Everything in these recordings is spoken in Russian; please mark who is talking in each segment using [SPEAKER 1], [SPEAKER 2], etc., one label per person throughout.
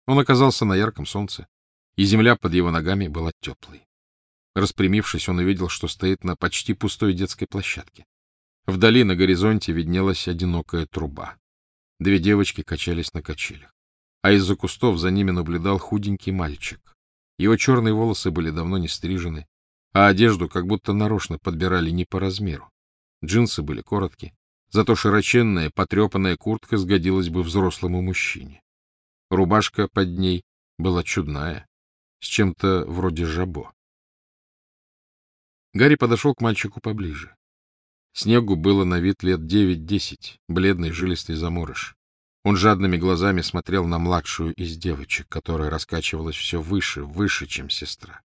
[SPEAKER 1] Он оказался на ярком солнце, и земля под его ногами была теплой. Распрямившись, он увидел, что стоит на почти пустой детской площадке. Вдали на горизонте виднелась одинокая труба. Две девочки качались на качелях, а из-за кустов за ними наблюдал худенький мальчик. Его черные волосы были давно не стрижены, а одежду как будто нарочно подбирали не по размеру. Джинсы были короткие, зато широченная потрепанная куртка сгодилась бы взрослому мужчине. Рубашка под ней была чудная, с чем-то вроде жабо. Гарри подошел к мальчику поближе. Снеггу было на вид лет 9-10, бледный жилистый заморыш. Он жадными глазами смотрел на младшую из девочек, которая раскачивалась все выше, выше, чем сестра.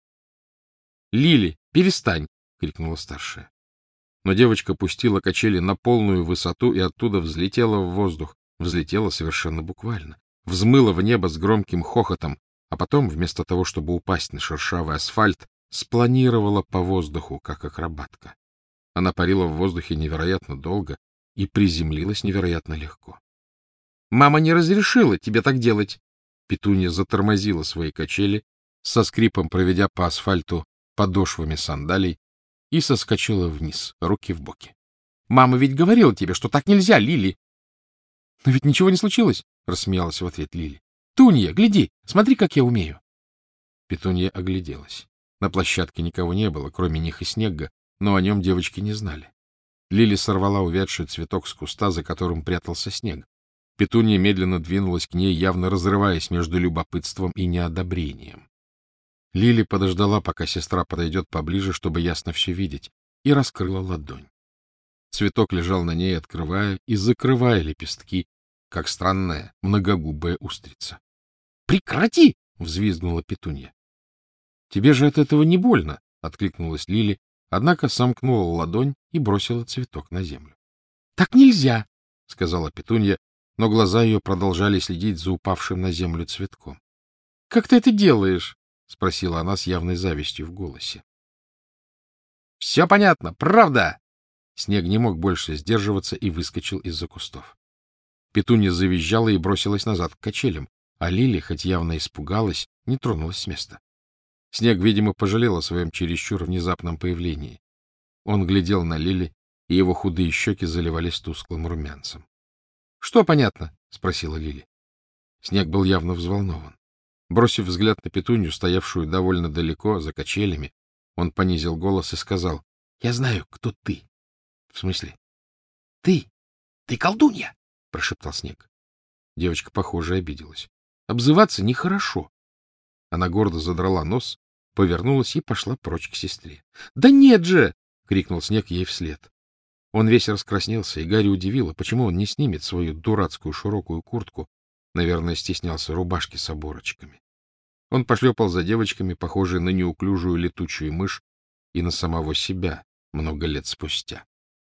[SPEAKER 1] — Лили, перестань! — крикнула старшая. Но девочка пустила качели на полную высоту и оттуда взлетела в воздух, взлетела совершенно буквально, взмыла в небо с громким хохотом, а потом, вместо того, чтобы упасть на шершавый асфальт, спланировала по воздуху, как акробатка. Она парила в воздухе невероятно долго и приземлилась невероятно легко. — Мама не разрешила тебе так делать! Петунья затормозила свои качели, со скрипом проведя по асфальту подошвами сандалий, и соскочила вниз, руки в боки. — Мама ведь говорила тебе, что так нельзя, Лили! — Но ведь ничего не случилось, — рассмеялась в ответ Лили. — Тунья, гляди, смотри, как я умею. Петунья огляделась. На площадке никого не было, кроме них и Снегга, но о нем девочки не знали. Лили сорвала увядший цветок с куста, за которым прятался Снег. Петунья медленно двинулась к ней, явно разрываясь между любопытством и неодобрением. Лили подождала, пока сестра подойдет поближе, чтобы ясно все видеть, и раскрыла ладонь. Цветок лежал на ней, открывая и закрывая лепестки, как странная многогубая устрица. — Прекрати! — взвизгнула Петунья. — Тебе же от этого не больно, — откликнулась Лили, однако сомкнула ладонь и бросила цветок на землю. — Так нельзя, — сказала Петунья, но глаза ее продолжали следить за упавшим на землю цветком. — Как ты это делаешь? — спросила она с явной завистью в голосе. — Все понятно, правда! Снег не мог больше сдерживаться и выскочил из-за кустов. Петунья завизжала и бросилась назад к качелям, а Лили, хоть явно испугалась, не тронулась с места. Снег, видимо, пожалел о своем чересчур внезапном появлении. Он глядел на Лили, и его худые щеки заливались тусклым румянцем. — Что понятно? — спросила Лили. Снег был явно взволнован. Бросив взгляд на Петунью, стоявшую довольно далеко, за качелями, он понизил голос и сказал: — Я знаю, кто ты. — В смысле? — Ты колдунья! — прошептал Снег. Девочка, похоже, обиделась. Обзываться нехорошо. Она гордо задрала нос, повернулась и пошла прочь к сестре. — Да нет же! — крикнул Снег ей вслед. Он весь раскраснелся, и Гарри удивило, почему он не снимет свою дурацкую широкую куртку. Наверное, стеснялся рубашки с оборочками. Он пошлепал за девочками, похожей на неуклюжую летучую мышь, и на самого себя много лет спустя.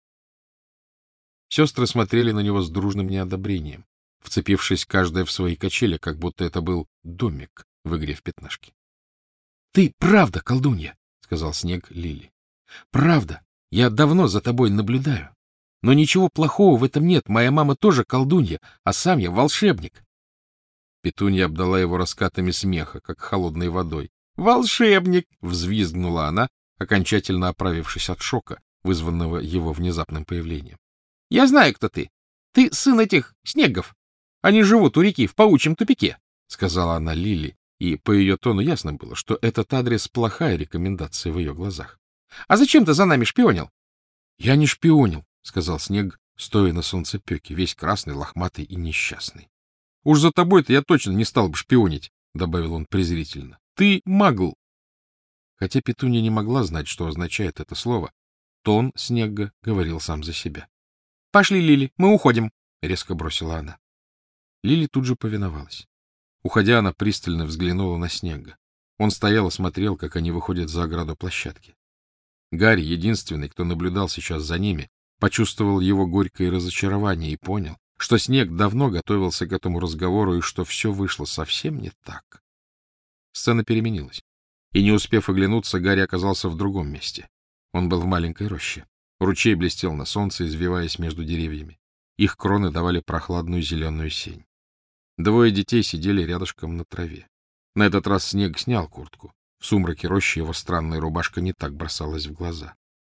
[SPEAKER 1] Сестры смотрели на него с дружным неодобрением, вцепившись каждая в свои качели, как будто это был домик в игре в пятнашки. — Ты правда колдунья, — сказал Снег Лили. — Правда. Я давно за тобой наблюдаю. Но ничего плохого в этом нет. Моя мама тоже колдунья, а сам я волшебник. Петунья обдала его раскатами смеха, как холодной водой. «Волшебник!» — взвизгнула она, окончательно оправившись от шока, вызванного его внезапным появлением. «Я знаю, кто ты. Ты сын этих снегов. Они живут у реки в паучьем тупике», — сказала она Лили, и по ее тону ясно было, что этот адрес — плохая рекомендация в ее глазах. «А зачем ты за нами шпионил?» «Я не шпионил», — сказал Снег, стоя на солнцепеке, весь красный, лохматый и несчастный. «Уж за тобой-то я точно не стал бы шпионить», — добавил он презрительно. «Ты магл». Хотя Петунья не могла знать, что означает это слово, тон Снегга говорил сам за себя. — Пошли, Лили, мы уходим, — резко бросила она. Лили тут же повиновалась. Уходя, она пристально взглянула на Снегга. Он стоял и смотрел, как они выходят за ограду площадки. Гарри, единственный, кто наблюдал сейчас за ними, почувствовал его горькое разочарование и понял, что Снег давно готовился к этому разговору и что все вышло совсем не так. Сцена переменилась, и, не успев оглянуться, Гарри оказался в другом месте. Он был в маленькой роще. Ручей блестел на солнце, извиваясь между деревьями. Их кроны давали прохладную зеленую сень. Двое детей сидели рядышком на траве. На этот раз Снег снял куртку. В сумраке рощи его странная рубашка не так бросалась в глаза.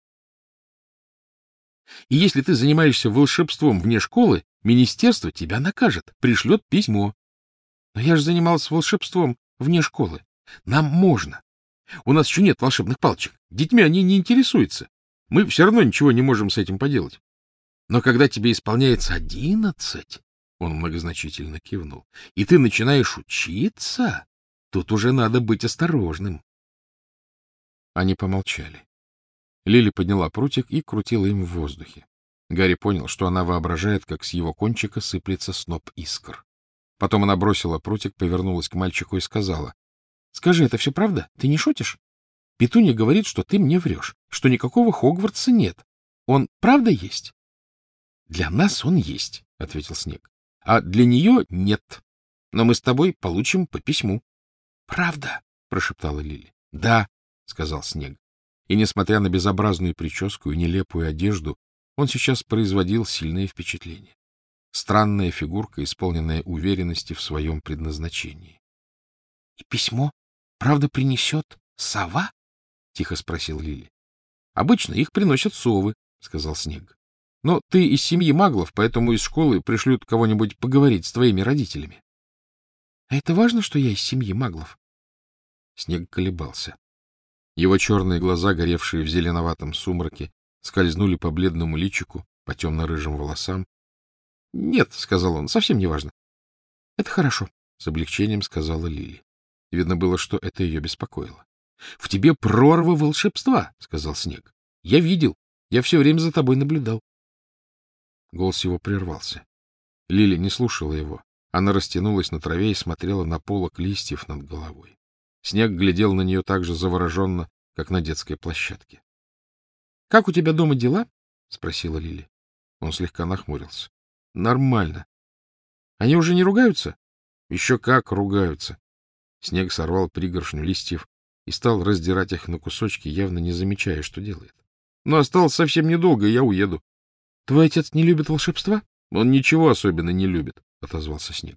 [SPEAKER 1] — И если ты занимаешься волшебством вне школы, министерство тебя накажет, пришлет письмо. — Но я же занимался волшебством вне школы. Нам можно. У нас еще нет волшебных палочек. Детьми они не интересуются. Мы все равно ничего не можем с этим поделать. Но когда тебе исполняется 11, он многозначительно кивнул, и ты начинаешь учиться, тут уже надо быть осторожным. Они помолчали. Лили подняла прутик и крутила им в воздухе. Гарри понял, что она воображает, как с его кончика сыплется сноп искр. Потом она бросила прутик, повернулась к мальчику и сказала: — Скажи, это все правда? Ты не шутишь? Петунья говорит, что ты мне врешь, что никакого Хогвартса нет. Он правда есть? — Для нас он есть, — ответил Снег. — А для нее нет. Но мы с тобой получим по письму. — Правда? — прошептала Лили. — Да, — сказал Снег. И, несмотря на безобразную прическу и нелепую одежду, он сейчас производил сильное впечатление. Странная фигурка, исполненная уверенности в своем предназначении. — И письмо правда принесет сова? — тихо спросил Лили. — Обычно их приносят совы, — сказал Снег. — Но ты из семьи маглов, поэтому из школы пришлют кого-нибудь поговорить с твоими родителями. — А это важно, что я из семьи маглов? Снег колебался. Его черные глаза, горевшие в зеленоватом сумраке, скользнули по бледному личику, по темно-рыжим волосам. — Нет, — сказал он, — совсем не важно. — Это хорошо, — с облегчением сказала Лили. Видно было, что это ее беспокоило. — В тебе прорва волшебства, — сказал Снег. — Я видел. Я все время за тобой наблюдал. Голос его прервался. Лили не слушала его. Она растянулась на траве и смотрела на полог листьев над головой. Снег глядел на нее так же завороженно, как на детской площадке. — Как у тебя дома дела? — спросила Лили. Он слегка нахмурился. — Нормально. — Они уже не ругаются? — Еще как ругаются. Снег сорвал пригоршню листьев и стал раздирать их на кусочки, явно не замечая, что делает. — Но осталось совсем недолго, и я уеду. — Твой отец не любит волшебства? — Он ничего особенно не любит, — отозвался Снег.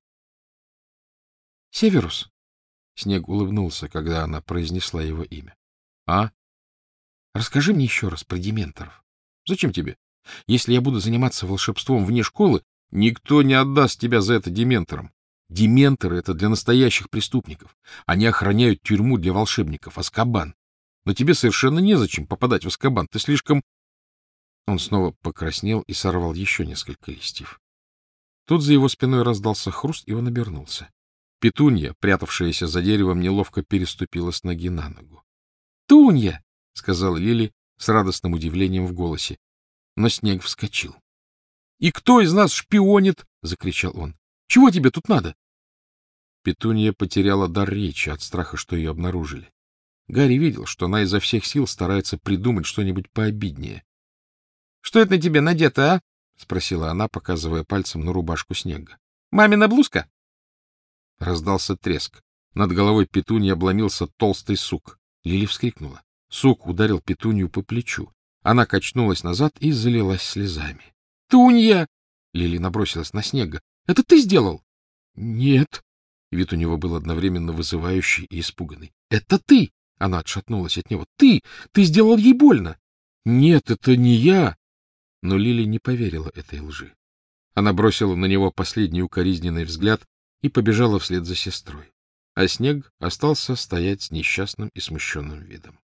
[SPEAKER 1] — Северус. Снег улыбнулся, когда она произнесла его имя. — А? — Расскажи мне еще раз про дементоров. — Зачем тебе? Если я буду заниматься волшебством вне школы, никто не отдаст тебя за это дементорам. Дементоры — это для настоящих преступников. Они охраняют тюрьму для волшебников, Азкабан. Но тебе совершенно незачем попадать в Азкабан. Ты слишком... Он снова покраснел и сорвал еще несколько листьев. Тут за его спиной раздался хруст, и он обернулся. Петунья, прятавшаяся за деревом, неловко переступила с ноги на ногу. — Тунья! — сказала Лили с радостным удивлением в голосе. Но Снег вскочил. — И кто из нас шпионит? — закричал он. — Чего тебе тут надо? Петунья потеряла дар речи от страха, что ее обнаружили. Гарри видел, что она изо всех сил старается придумать что-нибудь пообиднее. — Что это на тебе надето, а? — спросила она, показывая пальцем на рубашку Снега. — Мамина блузка? Раздался треск. Над головой Петуньи обломился толстый сук. Лили вскрикнула. Сук ударил Петунью по плечу. Она качнулась назад и залилась слезами. — Тунья! — Лили набросилась на Снега. — Это ты сделал? — Нет. Вид у него был одновременно вызывающий и испуганный. — Это ты! — она отшатнулась от него. — Ты! Ты сделал ей больно! — Нет, это не я! Но Лили не поверила этой лжи. Она бросила на него последний укоризненный взгляд и побежала вслед за сестрой. А Снег остался стоять с несчастным и смущенным видом.